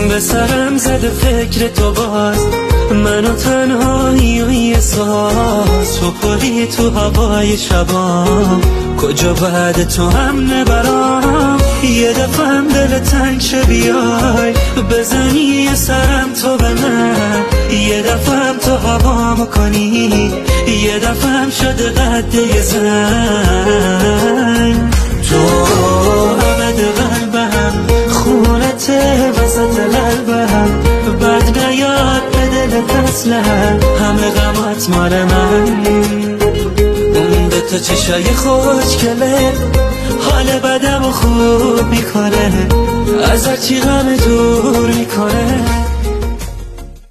به سرم زده فکر تو باز، منو تنهایی و یه ساز، تو پلی تو هوای شبام، کجا بعد تو هم نبرام. یه دفعه هم دل تنگ شه بیای بزنی یه سرم تو به من، یه دفعه هم تو هوامو کنی، یه دفعه هم شده قد یه زن. تو عبد قلبم، خونته وسط قلبم، بد نیاد به دلت اصلا، همه غمات مال من. اون به تو چشای خوشگله حال بدم و خوب میکنه، از هرچی غم دور میکنه.